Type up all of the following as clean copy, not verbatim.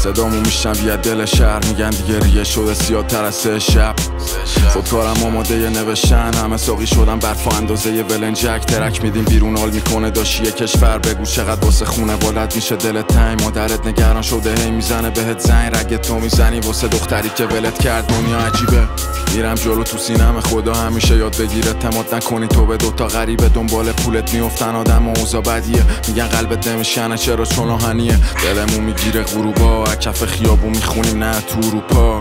صدامو میشنوی دل شهر، میگن دیگه ریه شده سیاه‌تر از 3 شب. خودکارم آماده نوشتن، همه ساقی شدن برف اندازه ولنجک. ترک میدیم بیرون حال میکنه داشیه کشور، بگو چقدر واسه خونه بالت میشه دلت تنگ. مادرت نگران شده هی میزنه بهت زنگ، رگت تو میزنی واسه دختری که ولت کرد. دنیا عجیبه، میرم جلو تو سینم خدا همیشه یاد بگیر اعتماد نکنی تو به دوتا غریبه. دنبال پولت میافتن آدم و اوضاع بدیه، میگن قلبت نمیشنه چرا چون آهنیه. دلمون میگیره غروبا کف خیابون میخونیم نه تو اروپا.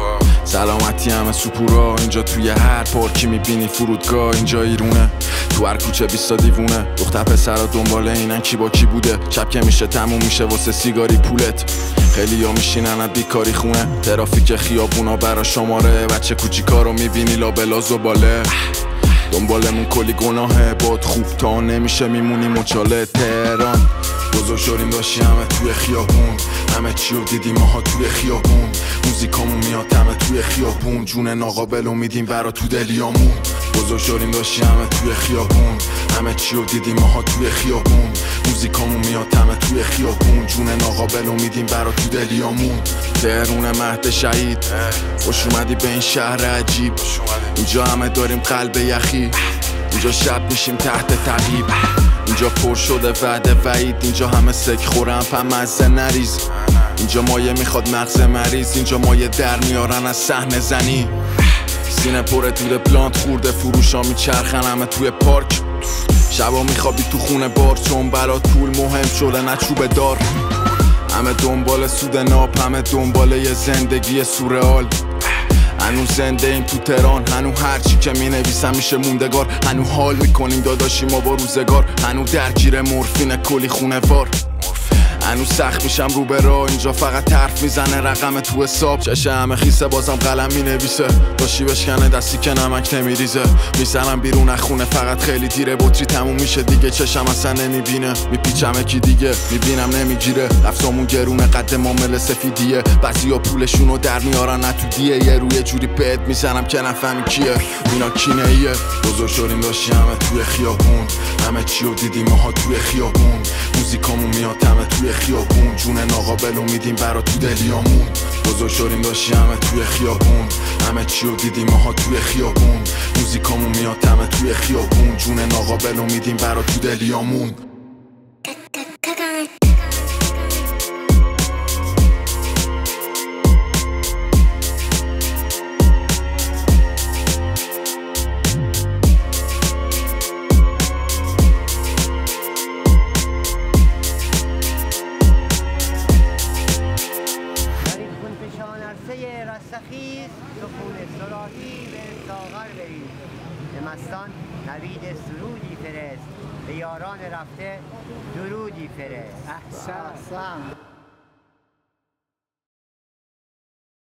سلامتی همه سوپورا اینجا توی هر پارکی میبینی فرودگاه. اینجا ایرونه تو هر کوچه 20 دیوونه، دختر پسرا دنبال اینن کی با کی بوده. شب که میشه تموم میشه واسه سیگاری پولت. خیلیا میشینن بیکاری خونه، ترافیک خیابونا برا شماره. بچه کوچیکا رو میبینی لابلا زباله، دنبالمون کلی گناهه. باد خوب تا نمیشه میمونی مچاله. تهران بزرگ شدیم داشتی همه توی خیابون، همه چی رو دیدیم ماها توی خیابون. موزیکامون میاد همه توی خیابون، جون ناقابل میدیم برا تو دلیامون. بزرگ شدیم داشتی همه توی خیابون، همه چی رو دیدیم ماها توی خیابون. موزیکامون میاد همه توی خیابون، جون ناقابل میدیم برا تو دلیامون. تهرون مهد شهید، خوش اومدی به این شهر عجیب. اینجا همه داریم قلب یخی، اینجا شب میشیم تحت تعقیب. اینجا پر شده وعده وعید، اینجا همه سک خورن پم مزه نریز. اینجا مایه میخواد مغز مریض، اینجا مایه در میارن از صحنه زنی. سینه پر دود پلانت خورده، فروشا میچرخن همه توی پارک. شبا میخوابی تو خونه بار، چون برات پول مهم شده نه چوب دار. همه دنبال سود ناب، همه دنبال یه زندگی سورئال. هنو زنده ایم تو تهران، هنو هرچی که مینویسم میشه موندگار. هنو حال میکنیم داداشی ما با روزگار، هنو درگیر مورفین کلی خونوار. هنو سخت میشم رو به راه، اینجا فقط حرف میزنه رقم تو حساب. چشه همه خیسه بازم قلم مینویسه، داشی بشکنه دستی که نمک نمیریزه. میزنم بیرون از خونه فقط خیلی دیره، بطری تموم میشه دیگه چشم اصلا نمیبینه. میپیچم یکی دیگه میبینم نمیگیره، لفظامون گرونه قد مامل سفیدیه. بعضیا پولشونو در میارن نه تو دیه، یه روی جوری بهت میزنم که نفهمی کیه اینا کینه ایه. بزرگ شدیم داشتی همه توی خیابون، همه چی رو دیدیم ماها توی خیابون. موزیکامون میاد همه توی خیابون، جون ناقابل میدیم برا تو دلیامون. بزرگ شدیم داشتی همه توی خیابون، همه چی رو دیدیم ماها توی خیابون. موزیکامون میاد همه توی خیابون، جون ناقابل میدیم برا تو دلیامون. رستخیز تو خون سراحی به ساغر برید. به مستان نوید سرودی فرست، به یاران رفته درودی فرست. احسن.